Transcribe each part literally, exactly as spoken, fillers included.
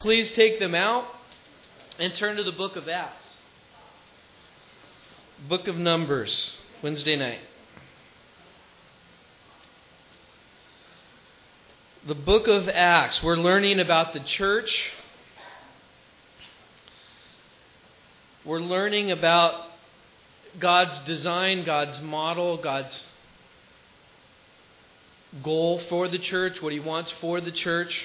Please take them out and turn to the book of Acts. Book of Numbers, Wednesday night. The book of Acts. We're learning about the church. We're learning about God's design, God's model, God's goal for the church, what He wants for the church.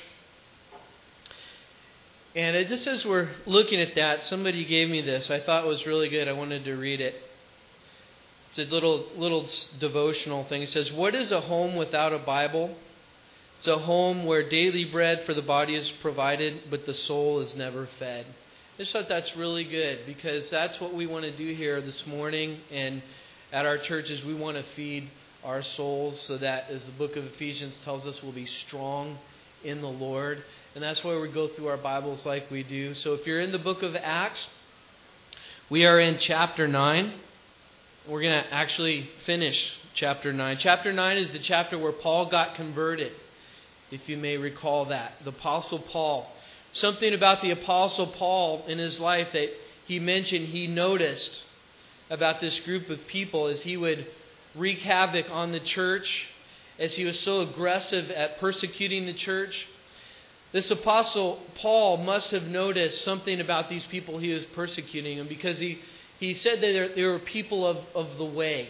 And it just as we're looking at that, somebody gave me this. I thought it was really good. I wanted to read it. It's a little little devotional thing. It says, "What is a home without a Bible? It's a home where daily bread for the body is provided, but the soul is never fed." I just thought that's really good, because that's what we want to do here this morning and at our churches. We want to feed our souls so that, as the book of Ephesians tells us, we'll be strong in the Lord. And that's why we go through our Bibles like we do. So if you're in the book of Acts, we are in chapter nine. We're going to actually finish chapter nine. Chapter nine is the chapter where Paul got converted, if you may recall that. The Apostle Paul. Something about the Apostle Paul in his life that he mentioned, he noticed about this group of people as he would wreak havoc on the church, as he was so aggressive at persecuting the church. This Apostle Paul must have noticed something about these people he was persecuting them, because he, he said that they were people of, of the way.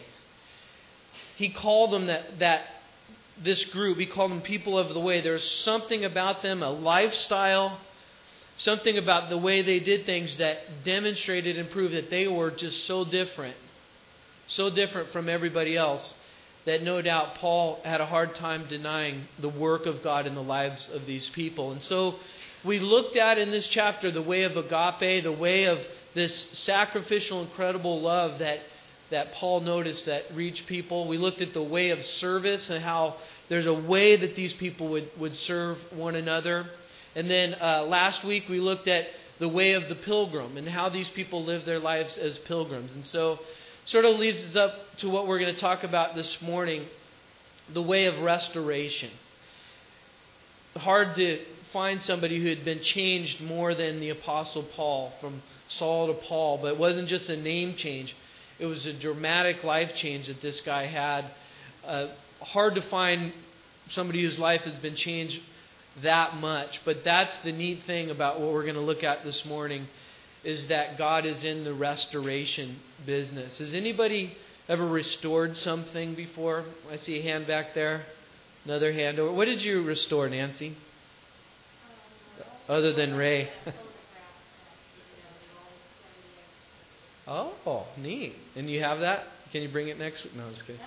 He called them that, that this group, he called them people of the way. There's something about them, a lifestyle, something about the way they did things that demonstrated and proved that they were just so different, so different from everybody else, that no doubt Paul had a hard time denying the work of God in the lives of these people. And so we looked at in this chapter the way of agape, the way of this sacrificial, incredible love that, that Paul noticed that reached people. We looked at the way of service and how there's a way that these people would, would serve one another. And then uh, last week we looked at the way of the pilgrim and how these people live their lives as pilgrims. And so sort of leads us up to what we're going to talk about this morning, the way of restoration. Hard to find somebody who had been changed more than the Apostle Paul, from Saul to Paul. But it wasn't just a name change. It was a dramatic life change that this guy had. Uh, hard to find somebody whose life has been changed that much. But that's the neat thing about what we're going to look at this morning, is that God is in the restoration business. Has anybody ever restored something before? I see a hand back there. Another hand over. What did you restore, Nancy? Other than Ray. Oh, neat. And you have that? Can you bring it next week? No, I'm just kidding.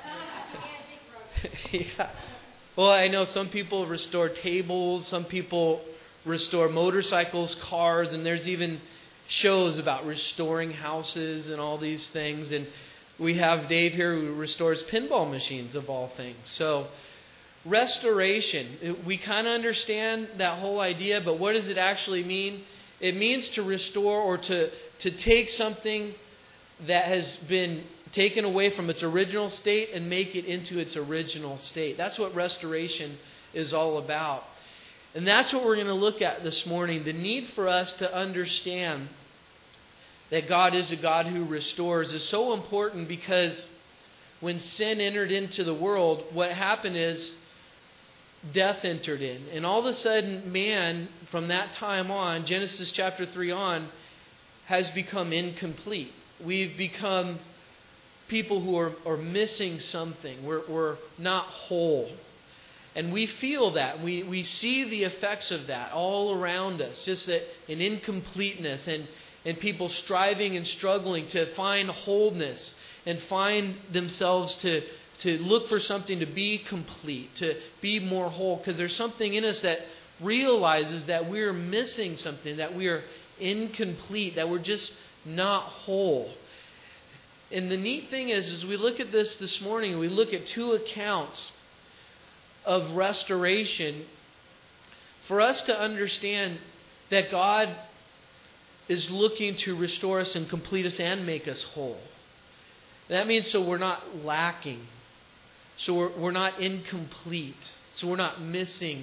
Yeah. Well, I know some people restore tables. Some people restore motorcycles, cars, and there's even shows about restoring houses and all these things. And we have Dave here who restores pinball machines, of all things. So restoration, we kind of understand that whole idea, but what does it actually mean? It means to restore, or to, to take something that has been taken away from its original state and make it into its original state. That's what restoration is all about. And that's what we're going to look at this morning. The need for us to understand that God is a God who restores is so important, because when sin entered into the world, what happened is death entered in. And all of a sudden, man, from that time on, Genesis chapter three on, has become incomplete. We've become people who are, are missing something. We're, we're not whole. And we feel that. We, we see the effects of that all around us. Just that an incompleteness, and, and people striving and struggling to find wholeness and find themselves to, to look for something to be complete, to be more whole. Because there's something in us that realizes that we're missing something, that we are incomplete, that we're just not whole. And the neat thing is, as we look at this this morning, we look at two accounts of restoration for us to understand that God is looking to restore us and complete us and make us whole. That means so we're not lacking, so we're, we're not incomplete, so we're not missing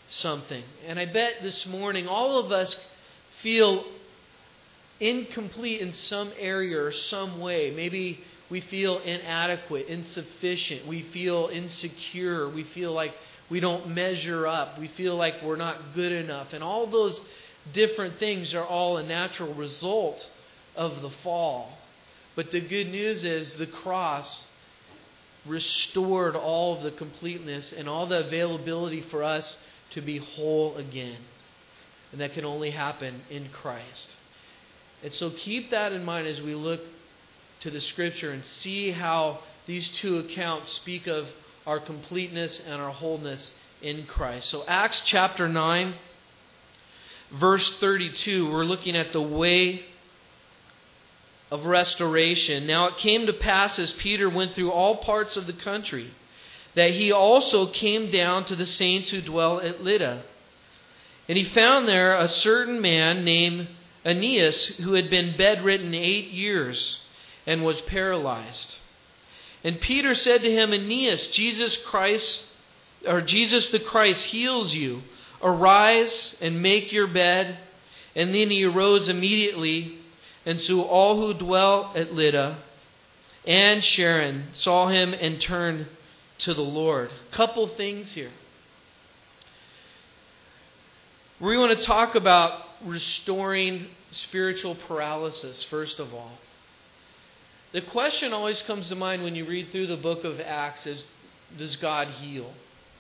something. And I bet this morning all of us feel incomplete in some area or some way. Maybe we feel inadequate, insufficient. We feel insecure. We feel like we don't measure up. We feel like we're not good enough. And all those different things are all a natural result of the fall. But the good news is the cross restored all of the completeness and all the availability for us to be whole again. And that can only happen in Christ. And so keep that in mind as we look to the Scripture and see how these two accounts speak of our completeness and our wholeness in Christ. So Acts chapter nine, verse thirty-two, we're looking at the way of restoration. Now it came to pass as Peter went through all parts of the country that he also came down to the saints who dwell at Lydda. And he found there a certain man named Aeneas, who had been bedridden eight years and was paralyzed. And Peter said to him, Aeneas, Jesus Christ, or Jesus the Christ heals you. Arise and make your bed. And then he arose immediately. And so all who dwell at Lydda and Sharon saw him and turned to the Lord. Couple things here. We want to talk about restoring spiritual paralysis, first of all. The question always comes to mind when you read through the book of Acts is, does God heal?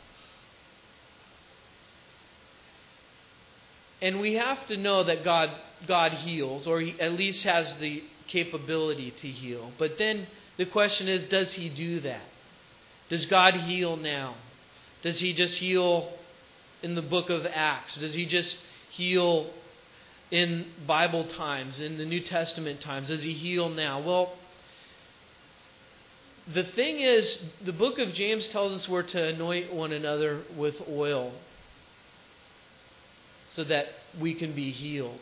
And we have to know that God, God heals, or He at least has the capability to heal. But then the question is, does He do that? Does God heal now? Does He just heal in the book of Acts? Does He just heal in Bible times, in the New Testament times? Does He heal now? Well, the thing is, the book of James tells us we're to anoint one another with oil so that we can be healed.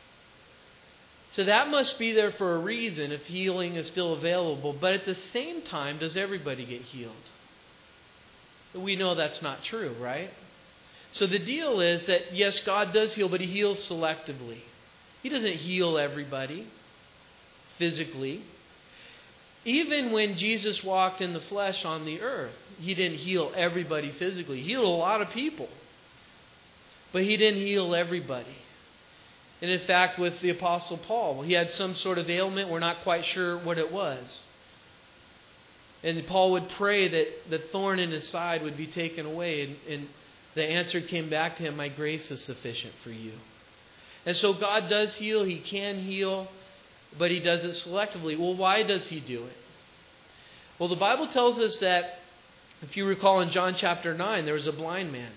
So that must be there for a reason if healing is still available. But at the same time, does everybody get healed? We know that's not true, right? So the deal is that, yes, God does heal, but He heals selectively. He doesn't heal everybody physically. Even when Jesus walked in the flesh on the earth, He didn't heal everybody physically. He healed a lot of people. But He didn't heal everybody. And in fact, with the Apostle Paul, he had some sort of ailment. We're not quite sure what it was. And Paul would pray that the thorn in his side would be taken away. And, and the answer came back to him, my grace is sufficient for you. And so God does heal. He can heal. But He does it selectively. Well, why does He do it? Well, the Bible tells us that, if you recall in John chapter nine, there was a blind man.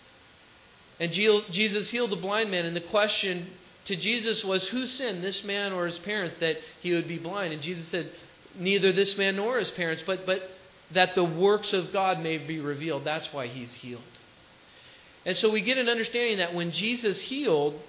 And Jesus healed the blind man. And the question to Jesus was, who sinned, this man or his parents, that he would be blind? And Jesus said, neither this man nor his parents, but, but that the works of God may be revealed. That's why He's healed. And so we get an understanding that when Jesus healed,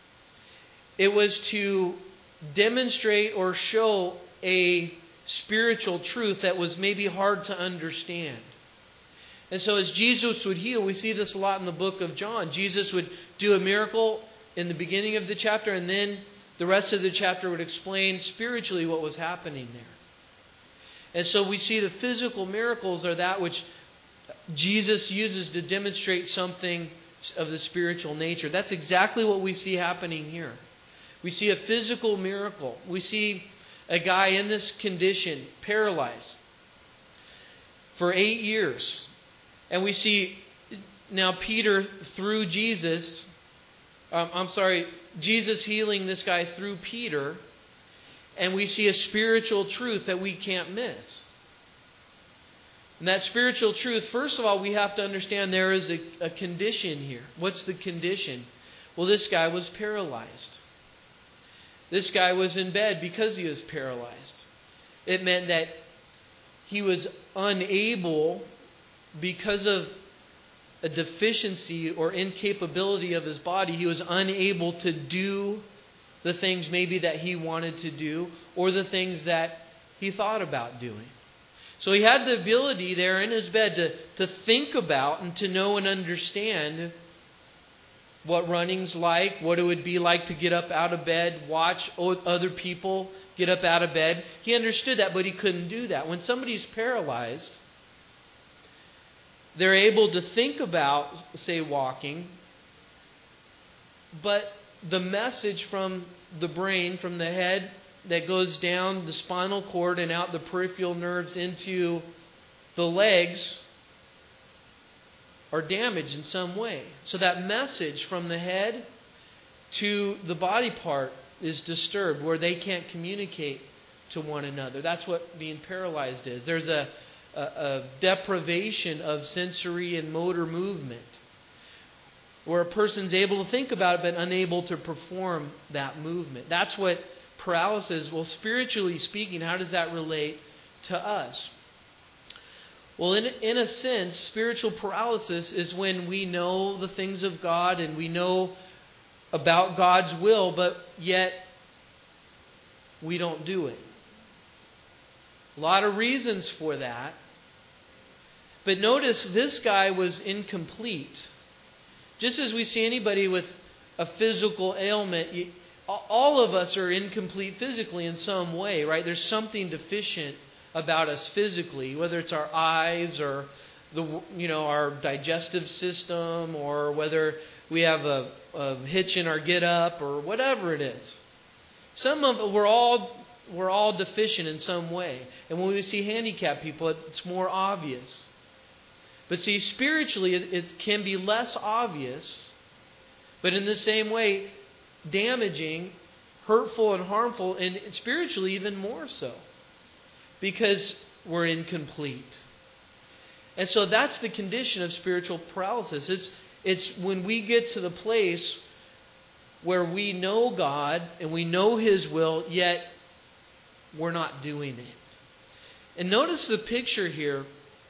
it was to demonstrate or show a spiritual truth that was maybe hard to understand. And so as Jesus would heal, we see this a lot in the book of John. Jesus would do a miracle in the beginning of the chapter, and then the rest of the chapter would explain spiritually what was happening there. And so we see the physical miracles are that which Jesus uses to demonstrate something of the spiritual nature. That's exactly what we see happening here. We see a physical miracle. We see a guy in this condition, paralyzed, for eight years. And we see now Peter through Jesus, um, I'm sorry, Jesus healing this guy through Peter. And we see a spiritual truth that we can't miss. And that spiritual truth, first of all, we have to understand there is a, a condition here. What's the condition? Well, this guy was paralyzed. This guy was in bed because he was paralyzed. It meant that he was unable, because of a deficiency or incapability of his body, he was unable to do the things maybe that he wanted to do or the things that he thought about doing. So he had the ability there in his bed to, to think about and to know and understand what running's like, what it would be like to get up out of bed, watch other people get up out of bed. He understood that, but he couldn't do that. When somebody's paralyzed, they're able to think about, say, walking, but the message from the brain, from the head, that goes down the spinal cord and out the peripheral nerves into the legs are damaged in some way. So that message from the head to the body part is disturbed, where they can't communicate to one another. That's what being paralyzed is. There's a, a, a deprivation of sensory and motor movement, where a person's able to think about it but unable to perform that movement. That's what paralysis, well, spiritually speaking, how does that relate to us? Well, in, in a sense, spiritual paralysis is when we know the things of God and we know about God's will, but yet we don't do it. A lot of reasons for that. But notice this guy was incomplete. Just as we see anybody with a physical ailment, you, all of us are incomplete physically in some way, right? There's something deficient about us physically, whether it's our eyes or the you know our digestive system, or whether we have a, a hitch in our get up, or whatever it is. Some of we're all we're all deficient in some way, and when we see handicapped people, it's more obvious. But see, spiritually, it, it can be less obvious, but in the same way, damaging, hurtful, and harmful, and spiritually even more so, because we're incomplete. And so that's the condition of spiritual paralysis. It's, it's when we get to the place where we know God and we know His will, yet we're not doing it. And notice the picture here.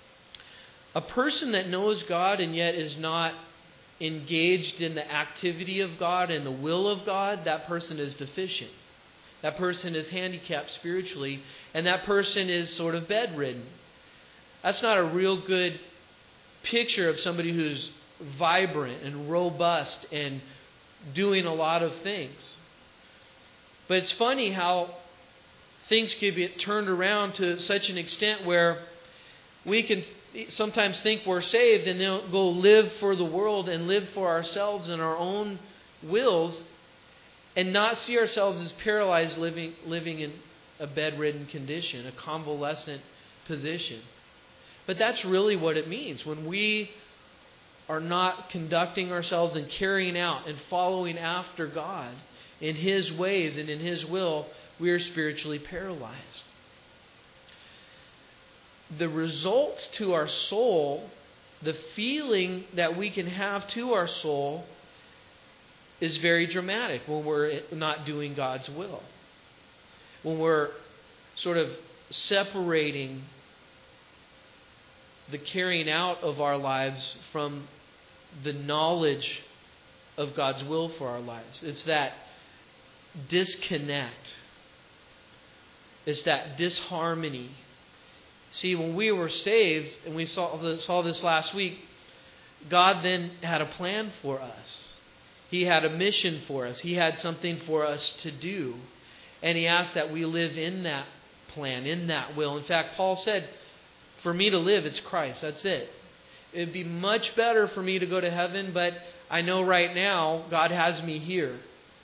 A person that knows God and yet is not engaged in the activity of God and the will of God, that person is deficient. That person is handicapped spiritually, and that person is sort of bedridden. That's not a real good picture of somebody who's vibrant and robust and doing a lot of things. But it's funny how things can get turned around to such an extent where we can sometimes think we're saved and then go live for the world and live for ourselves and our own wills, and not see ourselves as paralyzed, living living in a bedridden condition, a convalescent position. But that's really what it means. When we are not conducting ourselves and carrying out and following after God in His ways and in His will, we are spiritually paralyzed. The results to our soul, the feeling that we can have to our soul, is very dramatic when we're not doing God's will. When we're sort of separating the carrying out of our lives from the knowledge of God's will for our lives. It's that disconnect. It's that disharmony. See, when we were saved, and we saw this, saw this last week, God then had a plan for us. He had a mission for us. He had something for us to do. And He asked that we live in that plan, in that will. In fact, Paul said, for me to live, it's Christ. That's it. It'd be much better for me to go to heaven, but I know right now God has me here.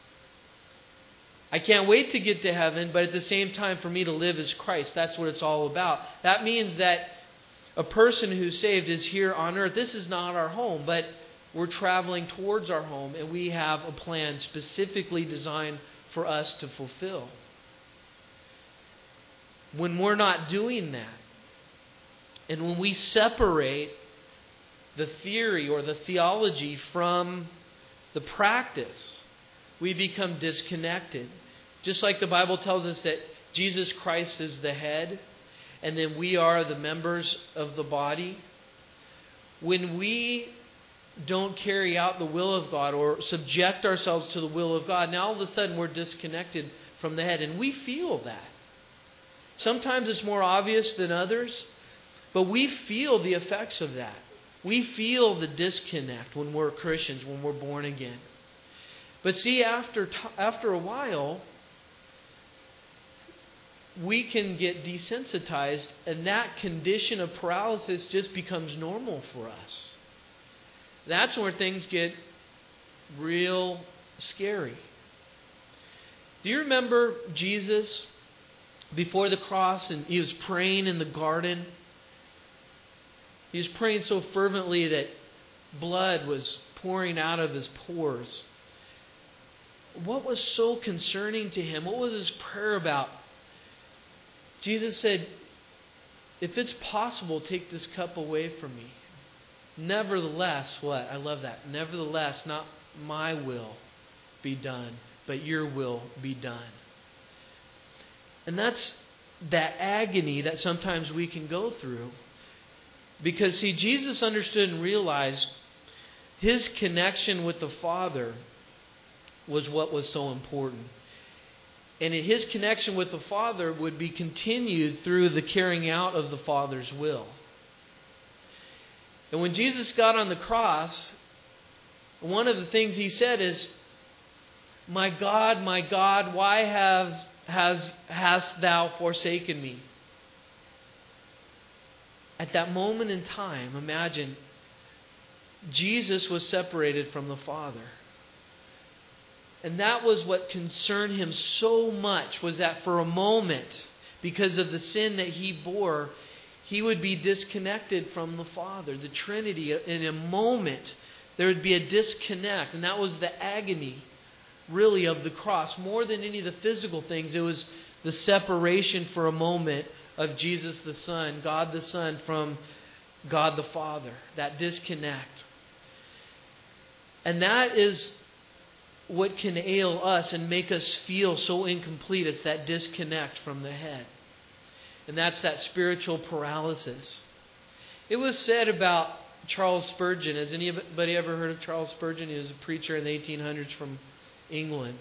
I can't wait to get to heaven, but at the same time, for me to live is Christ. That's what it's all about. That means that a person who's saved is here on earth. This is not our home, but we're traveling towards our home, and we have a plan specifically designed for us to fulfill. When we're not doing that, and when we separate the theory or the theology from the practice, we become disconnected. Just like the Bible tells us that Jesus Christ is the head, and then we are the members of the body. When we don't carry out the will of God or subject ourselves to the will of God, now all of a sudden we're disconnected from the head, and we feel that. Sometimes it's more obvious than others, but we feel the effects of that. We feel the disconnect when we're Christians, when we're born again. But see, after after a while, we can get desensitized, and that condition of paralysis just becomes normal for us. That's where things get real scary. Do you remember Jesus before the cross, and He was praying in the garden? He was praying so fervently that blood was pouring out of His pores. What was so concerning to Him? What was His prayer about? Jesus said, if it's possible, take this cup away from me. Nevertheless, what? I love that. Nevertheless, not my will be done, but your will be done. And that's that agony that sometimes we can go through. Because, see, Jesus understood and realized His connection with the Father was what was so important. And His connection with the Father would be continued through the carrying out of the Father's will. And when Jesus got on the cross, one of the things He said is, my God, my God, why have, has, hast thou forsaken me? At that moment in time, imagine, Jesus was separated from the Father. And that was what concerned Him so much, was that for a moment, because of the sin that He bore, He would be disconnected from the Father. The Trinity, in a moment, there would be a disconnect. And that was the agony, really, of the cross. More than any of the physical things, it was the separation for a moment of Jesus the Son, God the Son, from God the Father. That disconnect. And that is what can ail us and make us feel so incomplete. It's that disconnect from the head. And that's that spiritual paralysis. It was said about Charles Spurgeon. Has anybody ever heard of Charles Spurgeon? He was a preacher in the eighteen hundreds from England.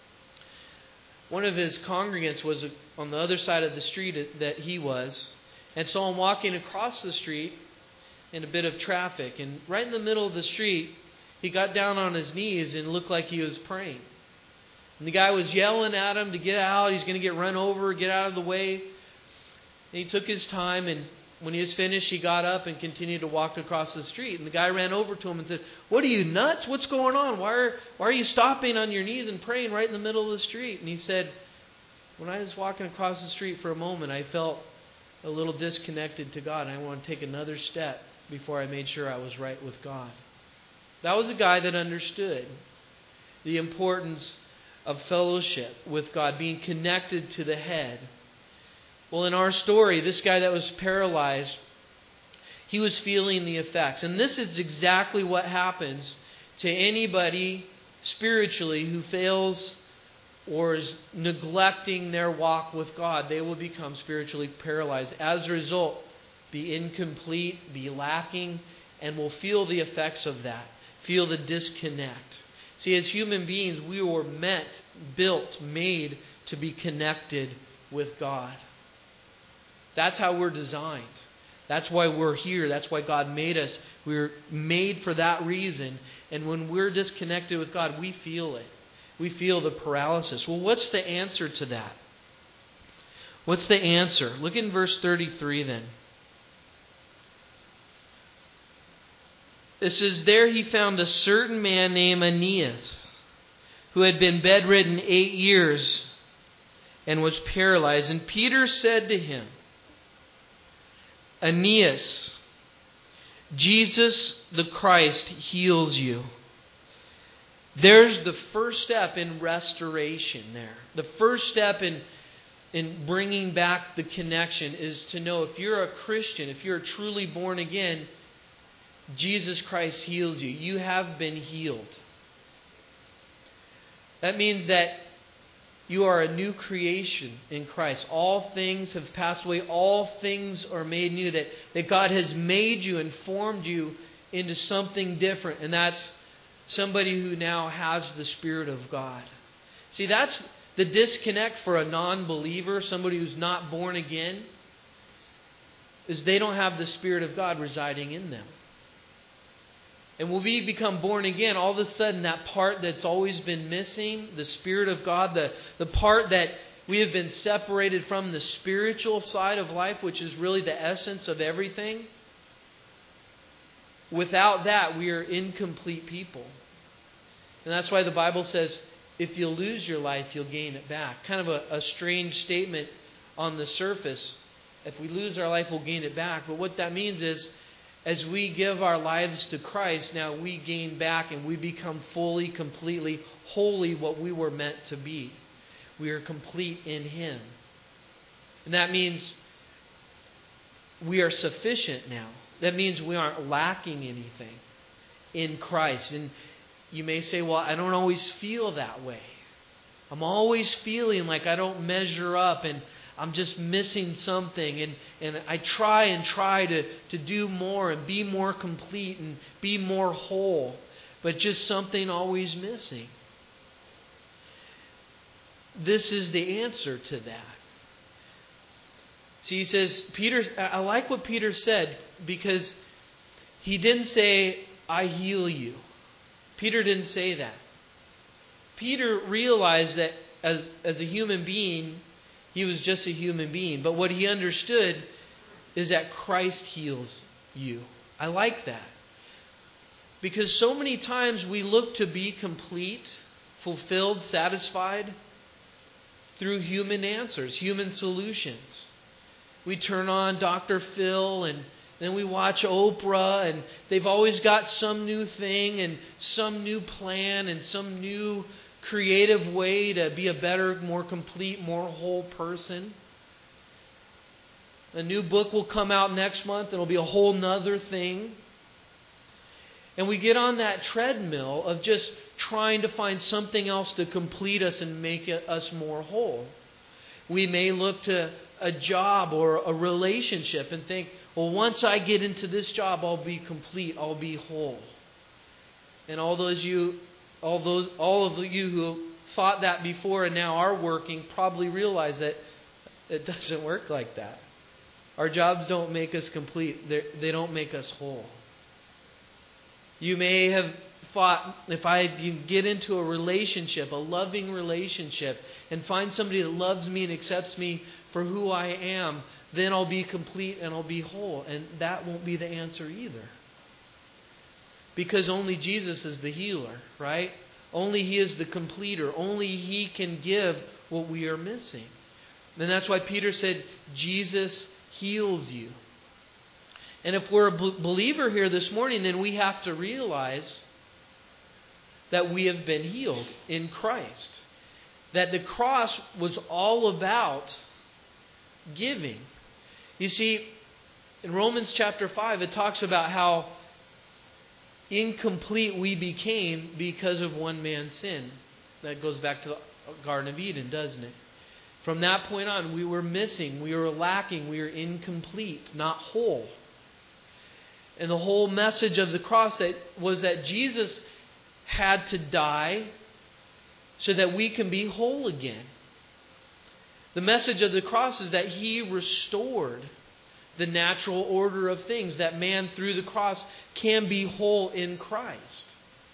One of his congregants was on the other side of the street that he was, and saw him walking across the street in a bit of traffic. And right in the middle of the street, he got down on his knees and looked like he was praying. And the guy was yelling at him to get out. He's going to get run over, get out of the way. And he took his time, and when he was finished, he got up and continued to walk across the street. And the guy ran over to him and said, "What are you, nuts? What's going on? Why are, why are you stopping on your knees and praying right in the middle of the street?" And he said, "When I was walking across the street for a moment, I felt a little disconnected to God. And I want to take another step before I made sure I was right with God." That was a guy that understood the importance of fellowship with God, being connected to the head. Well, in our story, this guy that was paralyzed, he was feeling the effects. And this is exactly what happens to anybody spiritually who fails or is neglecting their walk with God. They will become spiritually paralyzed. As a result, be incomplete, be lacking, and will feel the effects of that. Feel the disconnect. See, as human beings, we were meant, built, made to be connected with God. That's how we're designed. That's why we're here. That's why God made us. We're made for that reason. And when we're disconnected with God, we feel it. We feel the paralysis. Well, what's the answer to that? What's the answer? Look in verse thirty-three then. It says, "There he found a certain man named Aeneas, who had been bedridden eight years and was paralyzed. And Peter said to him, 'Aeneas, Jesus the Christ heals you.'" There's the first step in restoration there. The first step in, in bringing back the connection is to know if you're a Christian, if you're truly born again, Jesus Christ heals you. You have been healed. That means that you are a new creation in Christ. All things have passed away. All things are made new. That, that God has made you and formed you into something different. And that's somebody who now has the Spirit of God. See, that's the disconnect for a non-believer, somebody who's not born again, is they don't have the Spirit of God residing in them. And when we become born again, all of a sudden that part that's always been missing, the Spirit of God, the, the part that we have been separated from, the spiritual side of life, which is really the essence of everything. Without that, we are incomplete people. And that's why the Bible says, if you lose your life, you'll gain it back. Kind of a, a strange statement on the surface. If we lose our life, we'll gain it back. But what that means is, as we give our lives to Christ, now we gain back and we become fully, completely, wholly what we were meant to be. We are complete in Him. And that means we are sufficient now. That means we aren't lacking anything in Christ. And you may say, well, I don't always feel that way. I'm always feeling like I don't measure up and I'm just missing something. And, and I try and try to, to do more and be more complete and be more whole. But just something always missing. This is the answer to that. See, he says, Peter, I like what Peter said because he didn't say, I heal you. Peter didn't say that. Peter realized that as, as a human being, he was just a human being. But what he understood is that Christ heals you. I like that. Because so many times we look to be complete, fulfilled, satisfied through human answers, human solutions. We turn on Doctor Phil and then we watch Oprah and they've always got some new thing and some new plan and some new creative way to be a better, more complete, more whole person. A new book will come out next month and it'll be a whole nother thing. And we get on that treadmill of just trying to find something else to complete us and make us more whole. We may look to a job or a relationship and think, well, once I get into this job, I'll be complete, I'll be whole. And all those you, all those, all of you who thought that before and now are working probably realize that it doesn't work like that. Our jobs don't make us complete; They're, they don't make us whole. You may have thought, if I can get into a relationship, a loving relationship, and find somebody that loves me and accepts me for who I am, then I'll be complete and I'll be whole. And that won't be the answer either. Because only Jesus is the healer, right? Only He is the completer. Only He can give what we are missing. And that's why Peter said, Jesus heals you. And if we're a believer here this morning, then we have to realize that we have been healed in Christ. That the cross was all about giving. You see, in Romans chapter five, it talks about how incomplete we became because of one man's sin. That goes back to the Garden of Eden, doesn't it? From that point on, we were missing, we were lacking, we were incomplete, not whole. And the whole message of the cross that was that Jesus had to die so that we can be whole again. The message of the cross is that He restored the natural order of things, that man through the cross can be whole in Christ.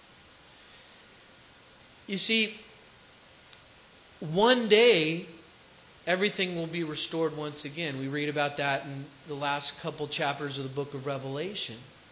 You see, one day everything will be restored once again. We read about that in the last couple chapters of the book of Revelation.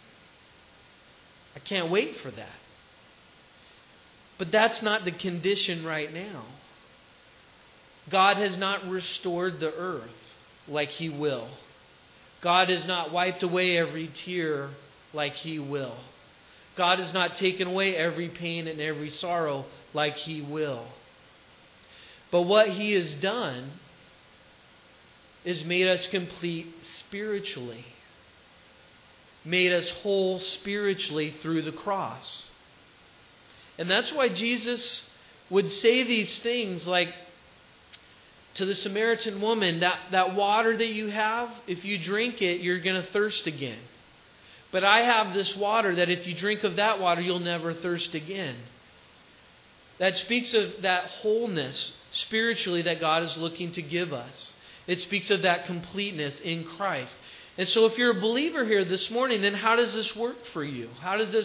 I can't wait for that. But that's not the condition right now. God has not restored the earth like He will. God has not wiped away every tear like He will. God has not taken away every pain and every sorrow like He will. But what He has done is made us complete spiritually. Made us whole spiritually through the cross. And that's why Jesus would say these things like to the Samaritan woman, that, that water that you have, if you drink it, you're going to thirst again. But I have this water that if you drink of that water, you'll never thirst again. That speaks of that wholeness spiritually that God is looking to give us. It speaks of that completeness in Christ. And so if you're a believer here this morning, then how does this work for you? How does this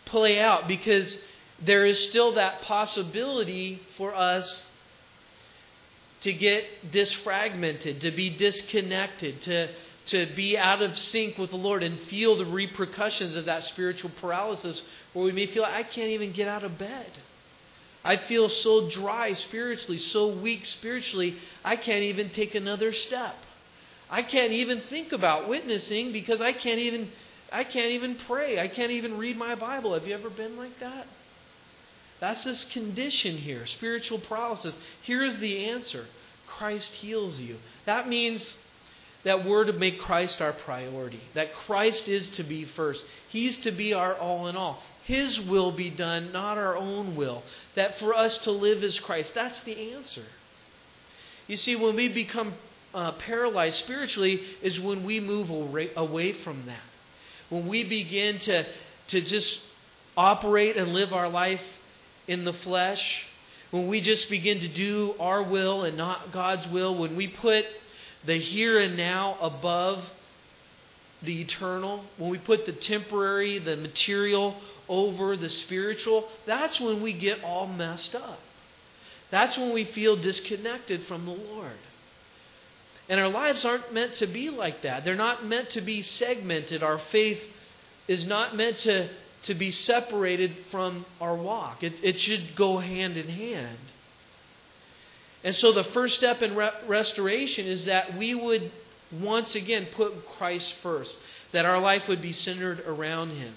play out, because there is still that possibility for us to get disfragmented, to be disconnected, to, to be out of sync with the Lord and feel the repercussions of that spiritual paralysis, where we may feel, I can't even get out of bed. I feel so dry spiritually, so weak spiritually, I can't even take another step. I can't even think about witnessing because I can't even I can't even pray. I can't even read my Bible. Have you ever been like that? That's this condition here, spiritual paralysis. Here's the answer. Christ heals you. That means that we're to make Christ our priority. That Christ is to be first. He's to be our all in all. His will be done, not our own will. That for us to live as Christ. That's the answer. You see, when we become uh, paralyzed spiritually is when we move away from that. When we begin to, to just operate and live our life in the flesh, when we just begin to do our will and not God's will, when we put the here and now above the eternal, when we put the temporary, the material over the spiritual, that's when we get all messed up. That's when we feel disconnected from the Lord. And our lives aren't meant to be like that. They're not meant to be segmented. Our faith is not meant to, to be separated from our walk. It, it should go hand in hand. And so the first step in re- restoration is that we would once again put Christ first. That our life would be centered around Him.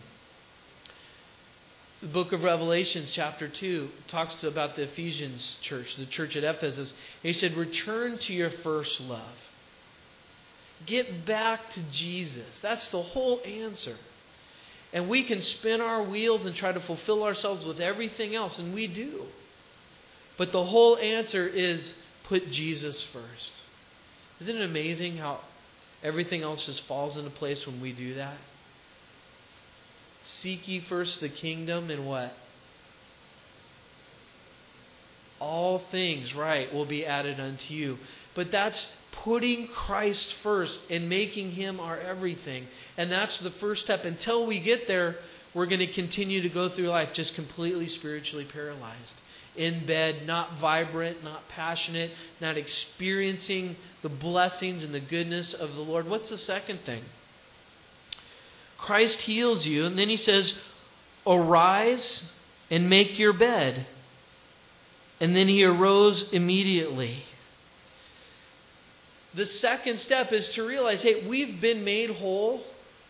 The book of Revelation, chapter two, talks about the Ephesians church, the church at Ephesus. He said, return to your first love. Get back to Jesus. That's the whole answer. And we can spin our wheels and try to fulfill ourselves with everything else, and we do. But the whole answer is put Jesus first. Isn't it amazing how everything else just falls into place when we do that? Seek ye first the kingdom, and what? All things, right, will be added unto you. But that's putting Christ first and making Him our everything. And that's the first step. Until we get there, we're going to continue to go through life just completely spiritually paralyzed. In bed, not vibrant, not passionate, not experiencing the blessings and the goodness of the Lord. What's the second thing? Christ heals you, and then He says, arise and make your bed. And then he arose immediately. The second step is to realize, hey, we've been made whole.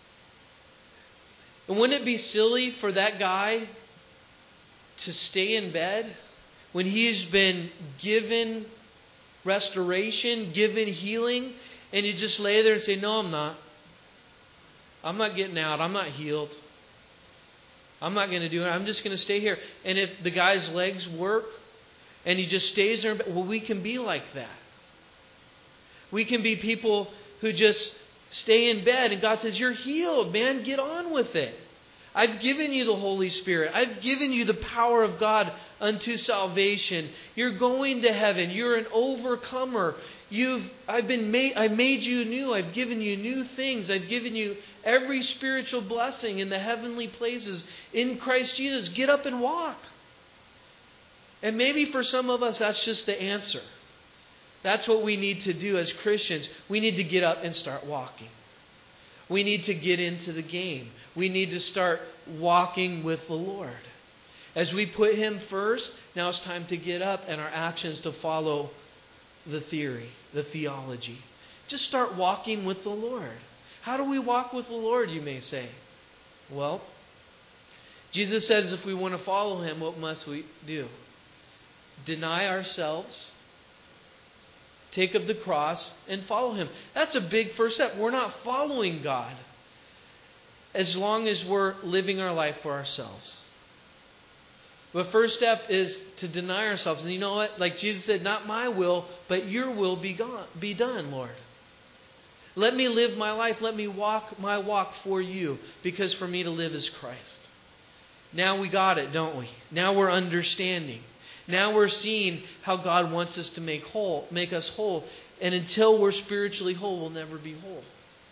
And wouldn't it be silly for that guy to stay in bed when he's been given restoration, given healing, and you just lay there and say, no, I'm not. I'm not getting out. I'm not healed. I'm not going to do it. I'm just going to stay here. And if the guy's legs work and he just stays there, well, we can be like that. We can be people who just stay in bed and God says, you're healed, man. Get on with it. I've given you the Holy Spirit. I've given you the power of God unto salvation. You're going to heaven. You're an overcomer. You've I've been made I made you new. I've given you new things. I've given you every spiritual blessing in the heavenly places in Christ Jesus. Get up and walk. And maybe for some of us that's just the answer. That's what we need to do as Christians. We need to get up and start walking. We need to get into the game. We need to start walking with the Lord. As we put Him first, now it's time to get up and our actions to follow the theory, the theology. Just start walking with the Lord. How do we walk with the Lord, you may say? Well, Jesus says if we want to follow Him, what must we do? Deny ourselves, take up the cross, and follow Him. That's a big first step. We're not following God as long as we're living our life for ourselves. The first step is to deny ourselves. And you know what? Like Jesus said, not my will, but your will be gone, be done, Lord. Let me live my life. Let me walk my walk for you, because for me to live is Christ. Now we got it, don't we? Now we're understanding. Now we're seeing how God wants us to make whole, make us whole. And until we're spiritually whole, we'll never be whole.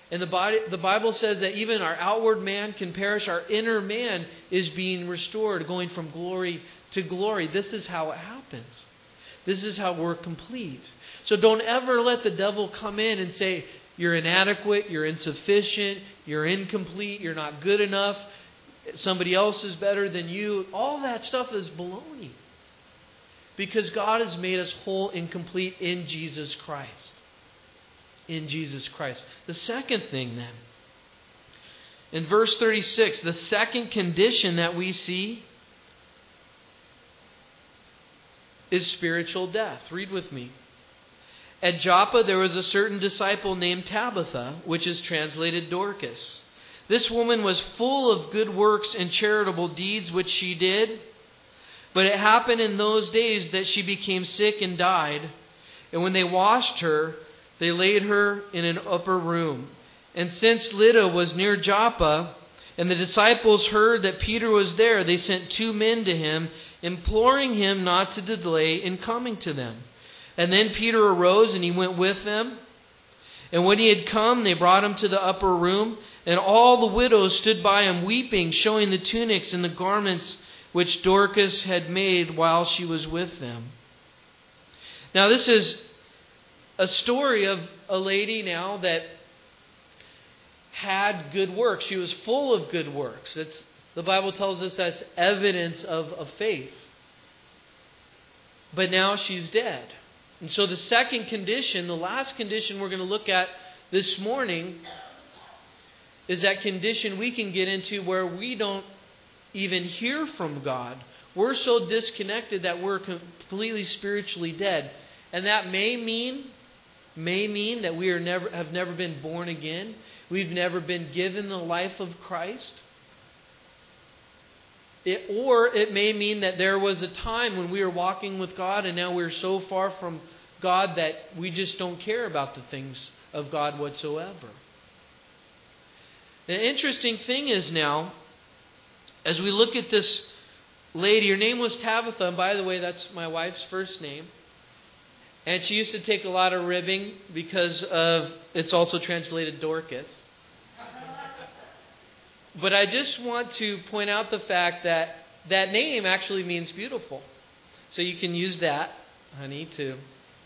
And the body, the Bible says that even our outward man can perish. Our inner man is being restored, going from glory to glory. This is how it happens. This is how we're complete. So don't ever let the devil come in and say, you're inadequate, you're insufficient, you're incomplete, you're not good enough, somebody else is better than you. All that stuff is baloney. Because God has made us whole and complete in Jesus Christ. In Jesus Christ. The second thing then, in verse thirty-six, the second condition that we see is spiritual death. Read with me. At Joppa there was a certain disciple named Tabitha, which is translated Dorcas. This woman was full of good works and charitable deeds which she did. But it happened in those days that she became sick and died. And when they washed her, they laid her in an upper room. And since Lydda was near Joppa, and the disciples heard that Peter was there, they sent two men to him, imploring him not to delay in coming to them. And then Peter arose and he went with them. And when he had come, they brought him to the upper room. And all the widows stood by him weeping, showing the tunics and the garments which Dorcas had made while she was with them. Now this is a story of a lady now that had good works. She was full of good works. It's, the Bible tells us that's evidence of, of faith. But now she's dead. And so the second condition, the last condition we're going to look at this morning, is that condition we can get into where we don't even hear from God. We're so disconnected that we're completely spiritually dead. And that may mean may mean that we are never have never been born again. We've never been given the life of Christ. It, or it may mean that there was a time when we were walking with God and now we're so far from God that we just don't care about the things of God whatsoever. The interesting thing is now, as we look at this lady, her name was Tabitha, and by the way, that's my wife's first name. And she used to take a lot of ribbing because of, it's also translated Dorcas. But I just want to point out the fact that that name actually means beautiful. So you can use that, honey, to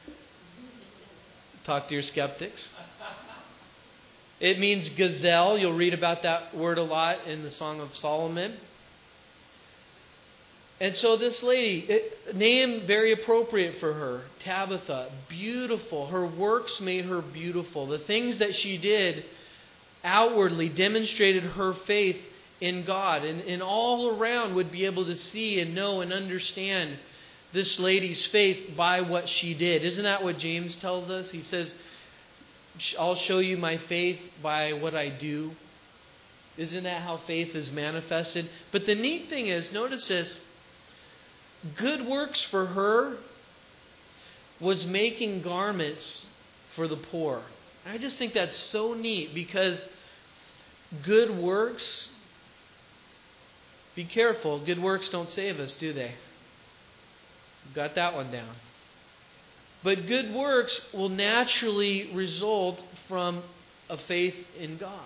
talk to your skeptics. It means gazelle. You'll read about that word a lot in the Song of Solomon. And so this lady, it, name very appropriate for her, Tabitha, beautiful. Her works made her beautiful. The things that she did outwardly demonstrated her faith in God. And, and all around would be able to see and know and understand this lady's faith by what she did. Isn't that what James tells us? He says, I'll show you my faith by what I do. Isn't that how faith is manifested? But the neat thing is, notice this, good works for her was making garments for the poor. I just think that's so neat because good works, be careful, good works don't save us, do they? Got that one down. But good works will naturally result from a faith in God.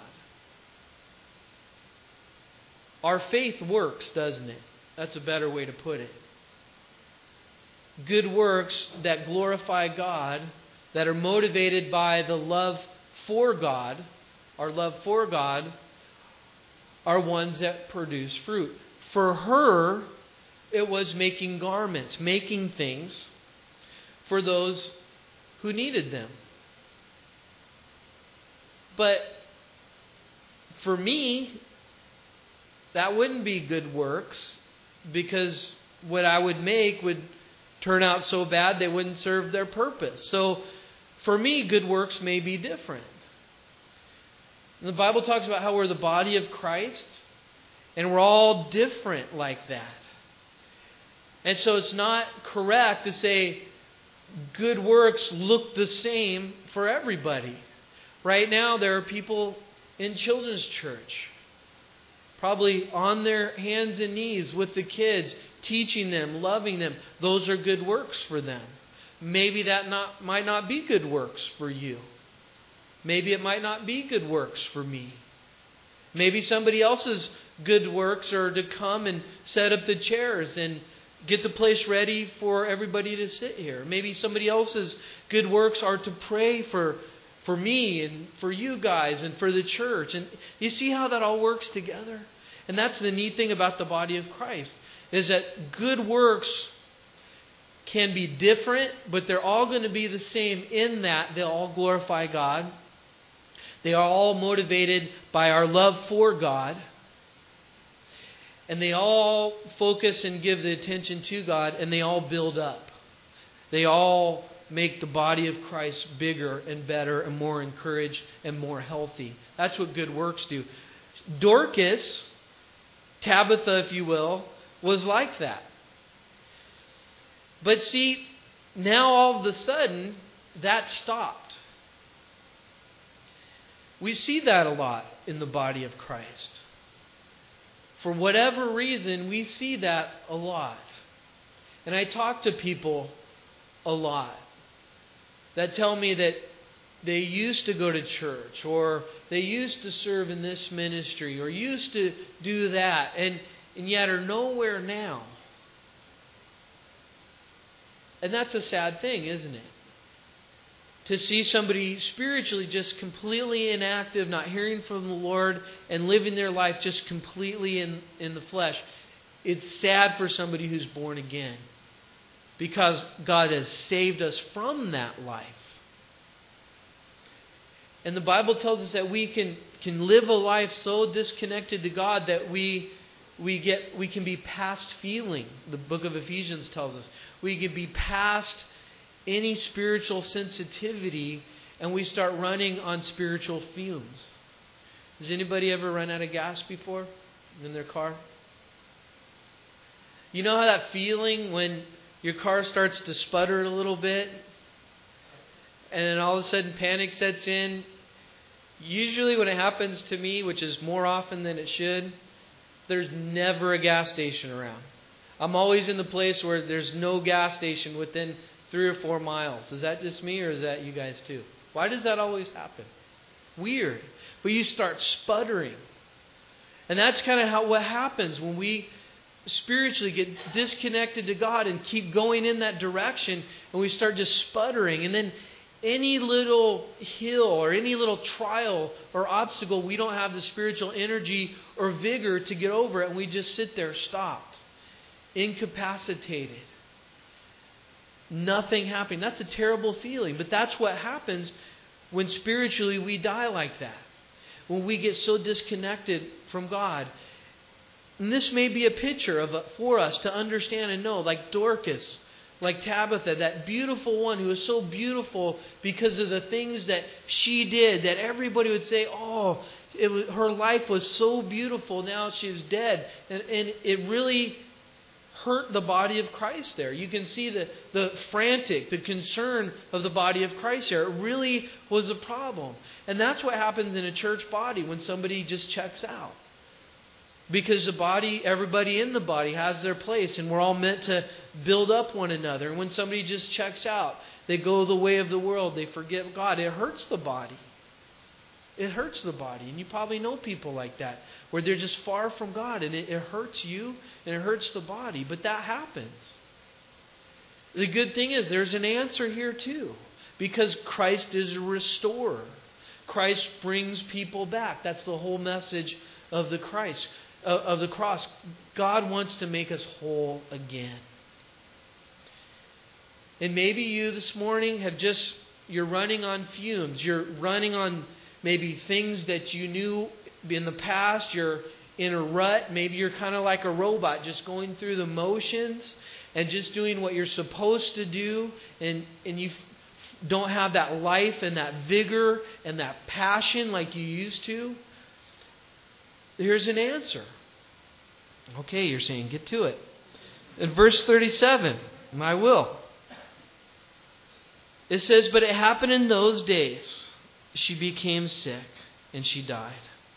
Our faith works, doesn't it? That's a better way to put it. Good works that glorify God, that are motivated by the love for God, our love for God, are ones that produce fruit. For her, it was making garments, making things for those who needed them. But for me, that wouldn't be good works, because what I would make would turn out so bad they wouldn't serve their purpose. So for me, good works may be different. And the Bible talks about how we're the body of Christ, and we're all different like that. And so it's not correct to say good works look the same for everybody. Right now, there are people in children's church, probably on their hands and knees with the kids, teaching them, loving them. Those are good works for them. Maybe that not might not be good works for you. Maybe it might not be good works for me. Maybe somebody else's good works are to come and set up the chairs and get the place ready for everybody to sit here. Maybe somebody else's good works are to pray for, for me and for you guys and for the church. And you see how that all works together? And that's the neat thing about the body of Christ, is that good works can be different, but they're all going to be the same in that they'll all glorify God. They are all motivated by our love for God. And they all focus and give the attention to God, and they all build up. They all make the body of Christ bigger and better and more encouraged and more healthy. That's what good works do. Dorcas, Tabitha, if you will, was like that. But see, now all of a sudden, that stopped. We see that a lot in the body of Christ. For whatever reason, we see that a lot. And I talk to people a lot that tell me that they used to go to church, or they used to serve in this ministry, or used to do that, and, and yet are nowhere now. And that's a sad thing, isn't it? To see somebody spiritually just completely inactive, not hearing from the Lord, and living their life just completely in, in the flesh. It's sad for somebody who's born again, because God has saved us from that life. And the Bible tells us that we can, can live a life so disconnected to God that we we get we can be past feeling. The book of Ephesians tells us we can be past any spiritual sensitivity, and we start running on spiritual fumes. Has anybody ever run out of gas before in their car? You know how that feeling when your car starts to sputter a little bit, and then all of a sudden panic sets in? Usually when it happens to me, which is more often than it should, there's never a gas station around. I'm always in the place where there's no gas station within three or four miles. Is that just me, or is that you guys too? Why does that always happen? Weird. But you start sputtering. And that's kind of how what happens when we spiritually get disconnected to God and keep going in that direction, and we start just sputtering. And then any little hill or any little trial or obstacle, we don't have the spiritual energy or vigor to get over it, and we just sit there stopped, incapacitated. Nothing happening. That's a terrible feeling. But that's what happens when spiritually we die like that. When we get so disconnected from God. And this may be a picture of a, for us to understand and know, like Dorcas, like Tabitha, that beautiful one who was so beautiful because of the things that she did, that everybody would say, oh, it was, her life was so beautiful, now she was dead. And, and it really hurt the body of Christ there. You can see the, the frantic, the concern of the body of Christ there. It really was a problem. And that's what happens in a church body when somebody just checks out. Because the body, everybody in the body has their place, and we're all meant to build up one another. And when somebody just checks out, they go the way of the world, they forget God. It hurts the body. It hurts the body. And you probably know people like that, where they're just far from God, and it, it hurts you and it hurts the body. But that happens. The good thing is there's an answer here too, because Christ is a restorer. Christ brings people back. That's the whole message of the Christ, of the cross. God wants to make us whole again. And maybe you this morning have just, you're running on fumes. You're running on maybe things that you knew in the past. You're in a rut. Maybe you're kind of like a robot, just going through the motions and just doing what you're supposed to do. And, and you don't have that life and that vigor and that passion like you used to. Here's an answer. Okay, you're saying, get to it. In verse thirty-seven, I will. It says, but it happened in those days, she became sick and she died.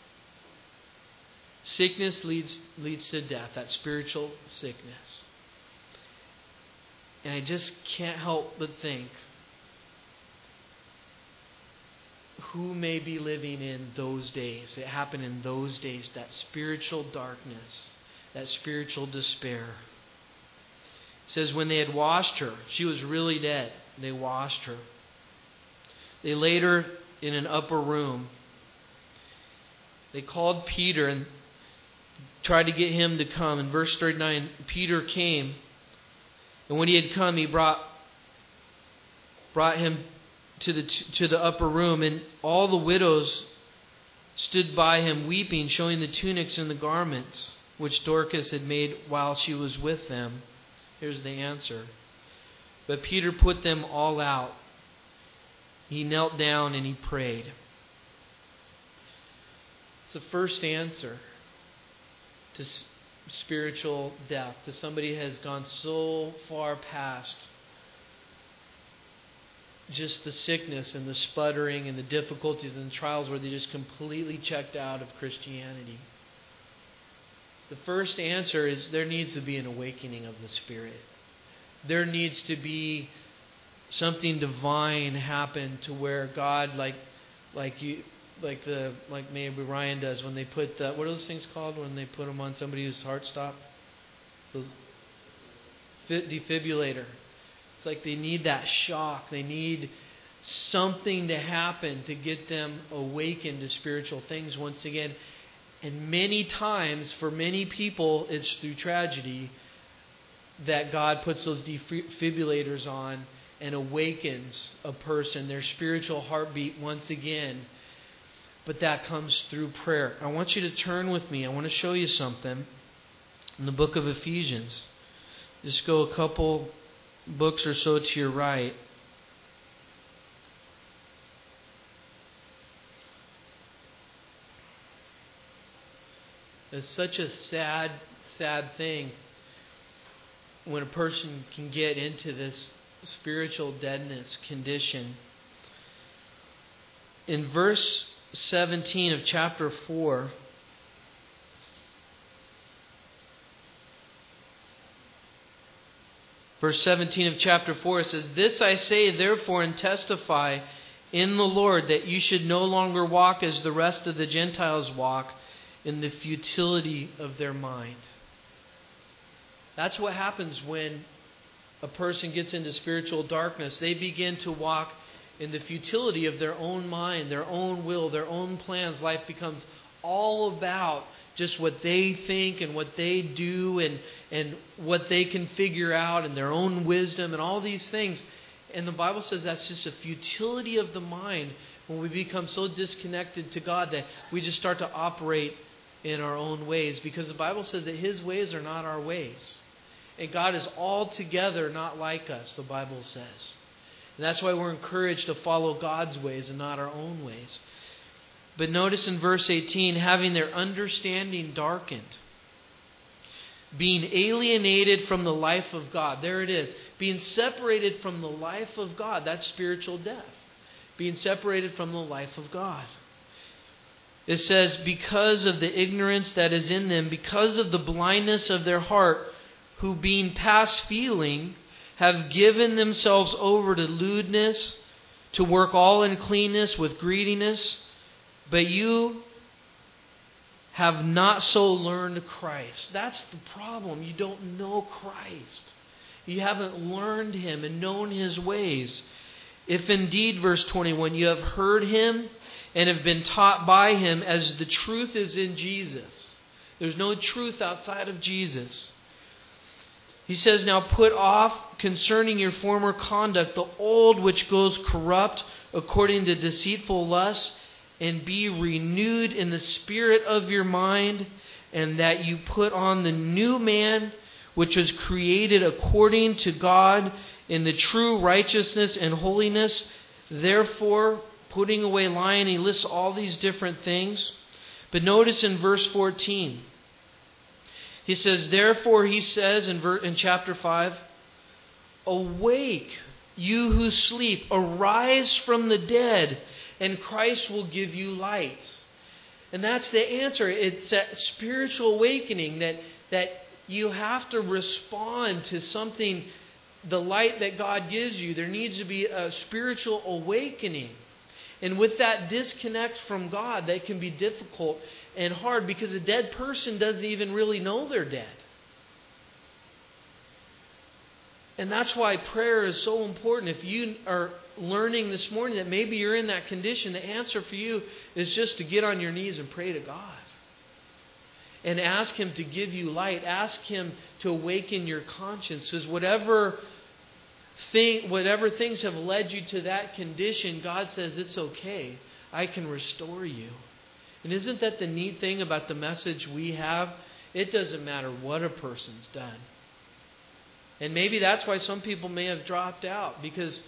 Sickness leads leads to death, that spiritual sickness. And I just can't help but think, who may be living in those days. It happened in those days, that spiritual darkness, that spiritual despair. It says when they had washed her, she was really dead. They washed her. They laid her in an upper room. They called Peter and tried to get him to come. In verse thirty-nine, Peter came. And when he had come, he brought, brought him to the to the upper room. And all the widows stood by him weeping, showing the tunics and the garments which Dorcas had made while she was with them. Here's the answer. But Peter put them all out. He knelt down and he prayed. It's the first answer to spiritual death, to somebody who has gone so far past just the sickness and the sputtering and the difficulties and the trials where they just completely checked out of Christianity. The first answer is there needs to be an awakening of the Spirit. There needs to be something divine happen to where God, like, like you, like the, like maybe Ryan does when they put the, what are those things called when they put them on somebody whose heart stopped? Those defibrillator. It's like they need that shock. They need something to happen to get them awakened to spiritual things once again. And many times, for many people, it's through tragedy that God puts those defibrillators on and awakens a person, their spiritual heartbeat once again. But that comes through prayer. I want you to turn with me. I want to show you something in the book of Ephesians. Just go a couple books or so to your right. It's such a sad, sad thing when a person can get into this spiritual deadness condition. In verse seventeen of chapter four, verse seventeen of chapter four, it says, "This I say therefore and testify in the Lord, that you should no longer walk as the rest of the Gentiles walk, in the futility of their mind." That's what happens when a person gets into spiritual darkness. They begin to walk in the futility of their own mind, their own will, their own plans. Life becomes all about just what they think and what they do and, and what they can figure out and their own wisdom and all these things. And the Bible says that's just a futility of the mind when we become so disconnected to God that we just start to operate in our own ways, because the Bible says that His ways are not our ways. And God is altogether not like us, the Bible says. And that's why we're encouraged to follow God's ways and not our own ways. But notice in verse eighteen, having their understanding darkened, being alienated from the life of God. There it is. Being separated from the life of God. That's spiritual death. Being separated from the life of God. It says, because of the ignorance that is in them, because of the blindness of their heart, who being past feeling, have given themselves over to lewdness, to work all uncleanness with greediness. But you have not so learned Christ. That's the problem. You don't know Christ. You haven't learned Him and known His ways. If indeed, verse twenty-one, you have heard Him and have been taught by Him, as the truth is in Jesus. There's no truth outside of Jesus. He says, now put off concerning your former conduct the old which goes corrupt according to deceitful lusts, and be renewed in the spirit of your mind, and that you put on the new man, which was created according to God in the true righteousness and holiness. Therefore, putting away lying, he lists all these different things. But notice in verse fourteen, he says, therefore, he says in, ver- in chapter five, awake, you who sleep, arise from the dead, and Christ will give you light. And that's the answer. It's that spiritual awakening that, that you have to respond to something, the light that God gives you. There needs to be a spiritual awakening. And with that disconnect from God, that can be difficult and hard because a dead person doesn't even really know they're dead. And that's why prayer is so important. If you are learning this morning that maybe you're in that condition, the answer for you is just to get on your knees and pray to God. And ask Him to give you light. Ask Him to awaken your conscience. Because whatever thing, whatever things have led you to that condition, God says it's okay. I can restore you. And isn't that the neat thing about the message we have? It doesn't matter what a person's done. And maybe that's why some people may have dropped out, because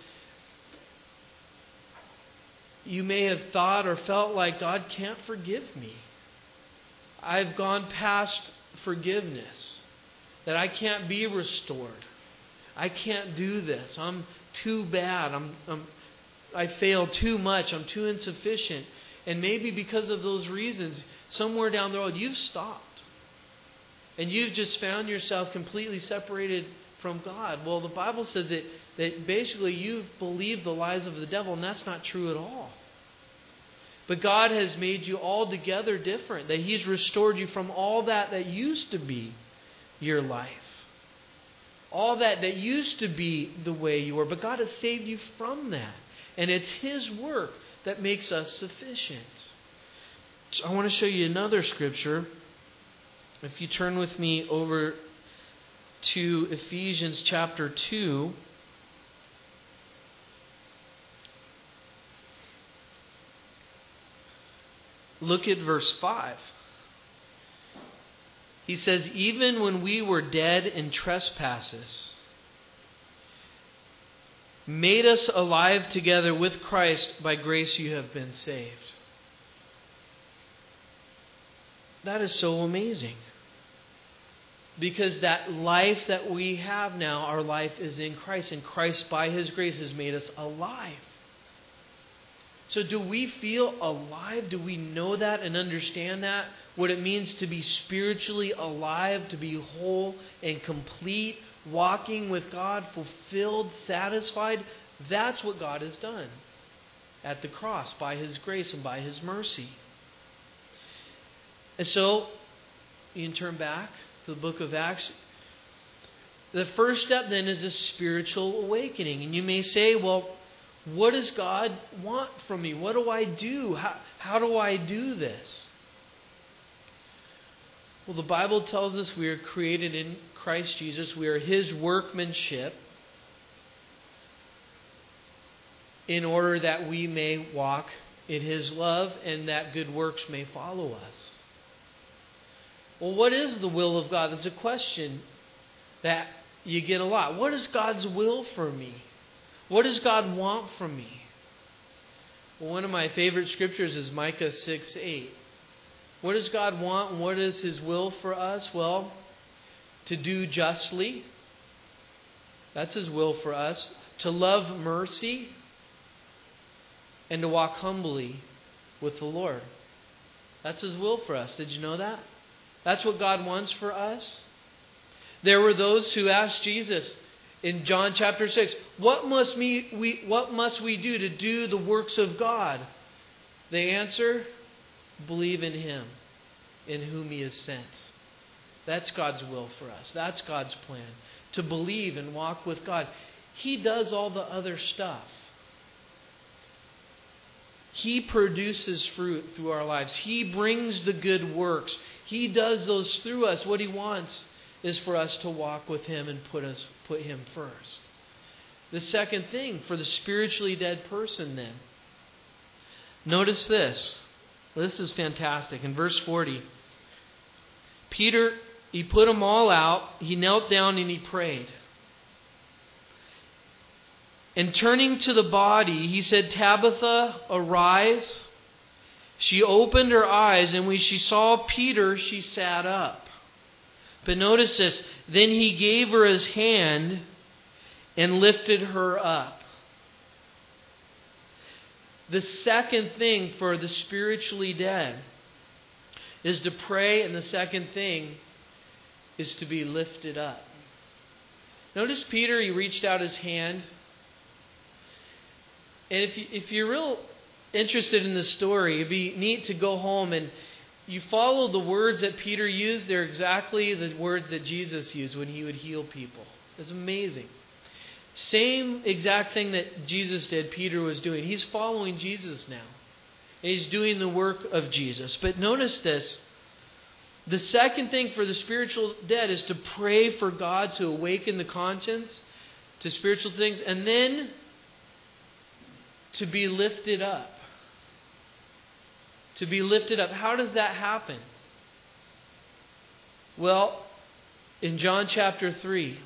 you may have thought or felt like God can't forgive me. I've gone past forgiveness, that I can't be restored. I can't do this. I'm too bad. I'm, I'm, I fail too much. I'm too insufficient. And maybe because of those reasons, somewhere down the road, you've stopped. And you've just found yourself completely separated from God. Well, the Bible says that, that basically you've believed the lies of the devil, and that's not true at all. But God has made you altogether different, that He's restored you from all that that used to be your life. All that that used to be the way you were. But God has saved you from that. And it's His work that makes us sufficient. So I want to show you another scripture. If you turn with me over to Ephesians chapter two. Look at verse five. He says, even when we were dead in trespasses, made us alive together with Christ, by grace you have been saved. That is so amazing. Because that life that we have now, our life is in Christ. And Christ, by His grace, has made us alive. So do we feel alive? Do we know that and understand that? What it means to be spiritually alive, to be whole and complete, walking with God, fulfilled, satisfied? That's what God has done at the cross by His grace and by His mercy. And so, you can turn back to the book of Acts. The first step then is a spiritual awakening. And you may say, well, what does God want from me? What do I do? How, how do I do this? Well, the Bible tells us we are created in Christ Jesus. We are His workmanship in order that we may walk in His love and that good works may follow us. Well, what is the will of God? That's a question that you get a lot. What is God's will for me? What does God want from me? Well, one of my favorite scriptures is Micah six eight. What does God want and what is His will for us? Well, to do justly. That's His will for us. To love mercy. And to walk humbly with the Lord. That's His will for us. Did you know that? That's what God wants for us. There were those who asked Jesus in John chapter six, what must we, we, what must we do to do the works of God? They answer, believe in Him, in whom He is sent. That's God's will for us. That's God's plan. To believe and walk with God. He does all the other stuff. He produces fruit through our lives. He brings the good works. He does those through us. What He wants is for us to walk with Him and put us put Him first. The second thing for the spiritually dead person then. Notice this. This is fantastic. In verse forty, Peter, he put them all out. He knelt down and he prayed. And turning to the body, he said, Tabitha, arise. She opened her eyes, and when she saw Peter, she sat up. But notice this. Then he gave her his hand and lifted her up. The second thing for the spiritually dead is to pray, and the second thing is to be lifted up. Notice Peter, he reached out his hand. And if, you, if you're real interested in this story, it'd be neat to go home and you follow the words that Peter used. They're exactly the words that Jesus used when he would heal people. It's amazing. Same exact thing that Jesus did, Peter was doing. He's following Jesus now. And he's doing the work of Jesus. But notice this. The second thing for the spiritual dead is to pray for God to awaken the conscience to spiritual things, and then to be lifted up. To be lifted up. How does that happen? Well, in John chapter three,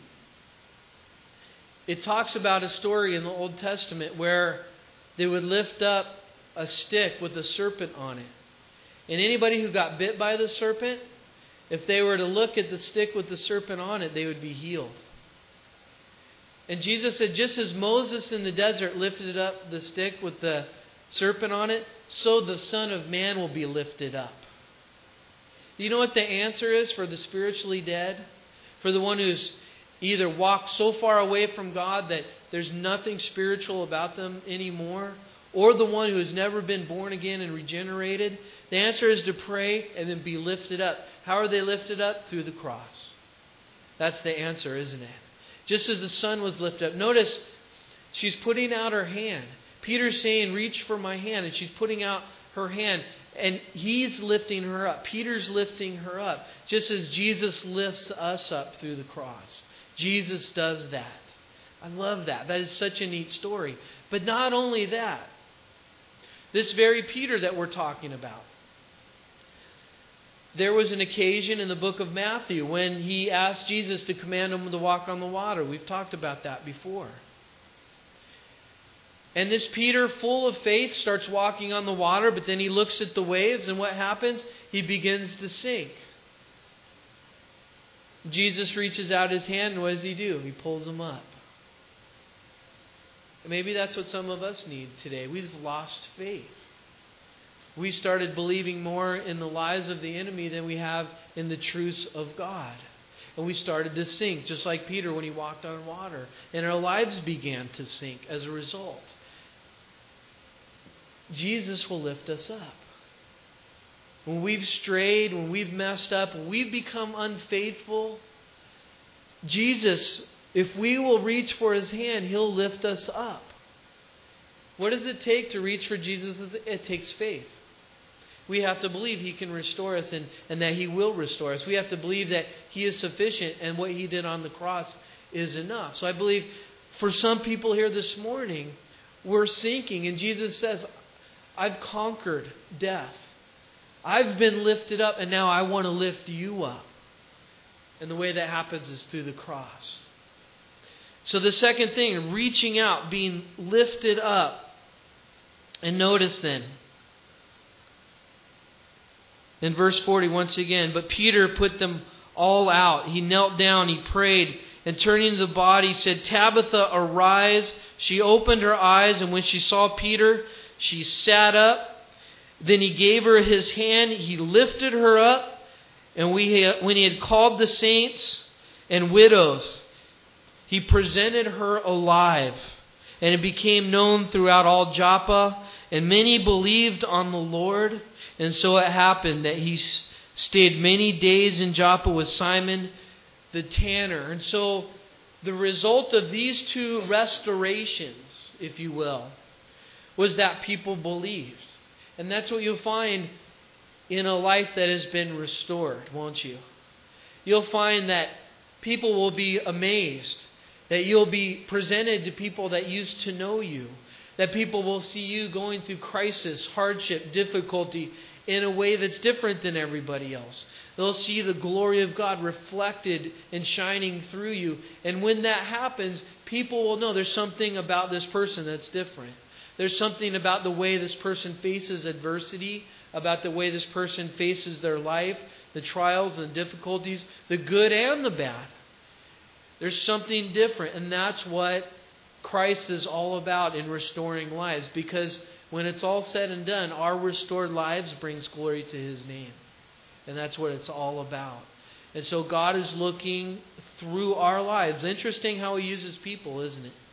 it talks about a story in the Old Testament where they would lift up a stick with a serpent on it. And anybody who got bit by the serpent, if they were to look at the stick with the serpent on it, they would be healed. And Jesus said, just as Moses in the desert lifted up the stick with the serpent on it, so the Son of Man will be lifted up. You know what the answer is for the spiritually dead? For the one who's either walked so far away from God that there's nothing spiritual about them anymore, or the one who has never been born again and regenerated? The answer is to pray and then be lifted up. How are they lifted up? Through the cross. That's the answer, isn't it? Just as the Son was lifted up. Notice, she's putting out her hand. Peter's saying, reach for my hand. And she's putting out her hand. And he's lifting her up. Peter's lifting her up. Just as Jesus lifts us up through the cross. Jesus does that. I love that. That is such a neat story. But not only that. This very Peter that we're talking about. There was an occasion in the book of Matthew when he asked Jesus to command him to walk on the water. We've talked about that before. And this Peter, full of faith, starts walking on the water, but then he looks at the waves, and what happens? He begins to sink. Jesus reaches out his hand, and what does he do? He pulls him up. Maybe that's what some of us need today. We've lost faith. We started believing more in the lies of the enemy than we have in the truths of God. And we started to sink, just like Peter when he walked on water. And our lives began to sink as a result. Jesus will lift us up. When we've strayed, when we've messed up, when we've become unfaithful, Jesus, if we will reach for His hand, He'll lift us up. What does it take to reach for Jesus? It takes faith. We have to believe He can restore us and, and that He will restore us. We have to believe that He is sufficient and what He did on the cross is enough. So I believe for some people here this morning, we're sinking. And Jesus says, I've conquered death. I've been lifted up and now I want to lift you up. And the way that happens is through the cross. So the second thing, reaching out, being lifted up. And notice then, in verse forty, once again, but Peter put them all out. He knelt down, he prayed, and turning to the body, said, Tabitha, arise. She opened her eyes, and when she saw Peter, she sat up. Then he gave her his hand, he lifted her up, and we, when he had called the saints and widows, he presented her alive. And it became known throughout all Joppa, and many believed on the Lord. And so it happened that he stayed many days in Joppa with Simon the tanner. And so the result of these two restorations, if you will, was that people believed. And that's what you'll find in a life that has been restored, won't you? You'll find that people will be amazed. That you'll be presented to people that used to know you. That people will see you going through crisis, hardship, difficulty in a way that's different than everybody else. They'll see the glory of God reflected and shining through you. And when that happens, people will know there's something about this person that's different. There's something about the way this person faces adversity, about the way this person faces their life, the trials and difficulties, the good and the bad. There's something different, and that's what Christ is all about in restoring lives. Because when it's all said and done, our restored lives brings glory to His name. And that's what it's all about. And so God is looking through our lives. Interesting how He uses people, isn't it?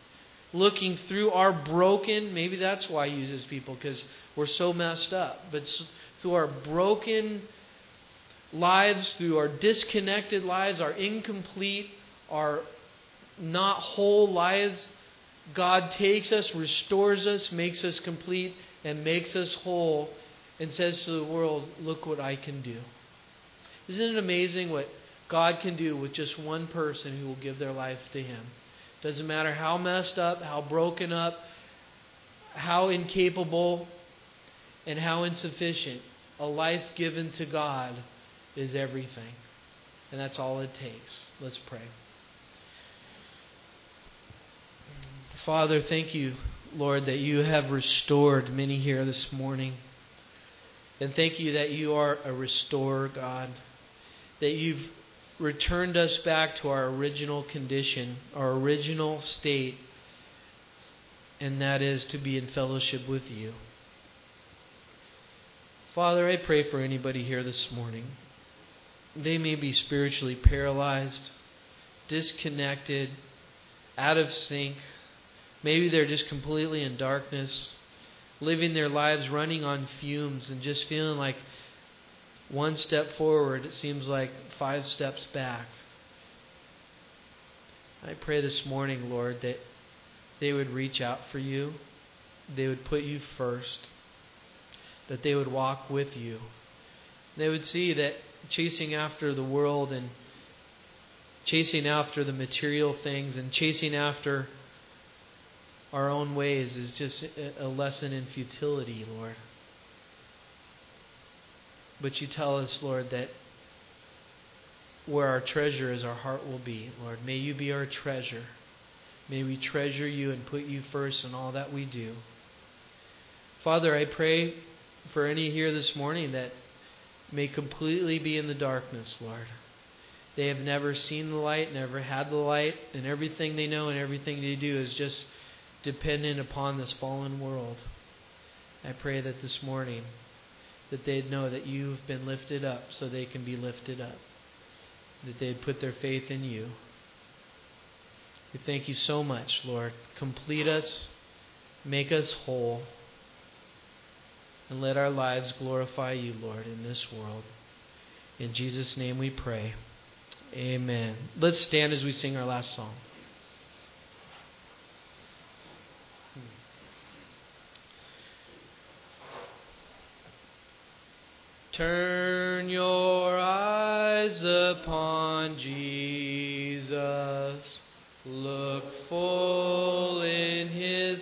looking through our broken, maybe that's why He uses people, because we're so messed up. But through our broken lives, through our disconnected lives, our incomplete, our not whole lives, God takes us, restores us, makes us complete, and makes us whole, and says to the world, look what I can do. Isn't it amazing what God can do with just one person who will give their life to Him? Doesn't matter how messed up, how broken up, how incapable, and how insufficient. A life given to God is everything. And that's all it takes. Let's pray. Father, thank you, Lord, that you have restored many here this morning. And thank you that you are a restorer, God. That you've returned us back to our original condition, our original state, and that is to be in fellowship with you. Father, I pray for anybody here this morning. They may be spiritually paralyzed, disconnected, out of sync. Maybe they're just completely in darkness, living their lives running on fumes and just feeling like one step forward, it seems like five steps back. I pray this morning, Lord, that they would reach out for you. They would put you first. That they would walk with you. They would see that chasing after the world and chasing after the material things and chasing after our own ways is just a lesson in futility, Lord. But you tell us, Lord, that where our treasure is, our heart will be. Lord, may you be our treasure. May we treasure you and put you first in all that we do. Father, I pray for any here this morning that may completely be in the darkness, Lord. They have never seen the light, never had the light, and everything they know and everything they do is just dependent upon this fallen world. I pray that this morning that they'd know that you've been lifted up so they can be lifted up. That they'd put their faith in you. We thank you so much, Lord. Complete us, make us whole, and let our lives glorify you, Lord, in this world. In Jesus' name we pray. Amen. Let's stand as we sing our last song. Turn your eyes upon Jesus. Look full in His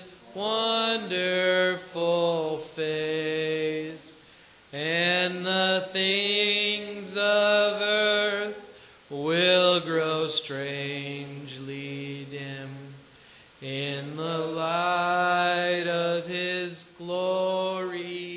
wonderful face, and the things of earth will grow strangely dim in the light of His glory.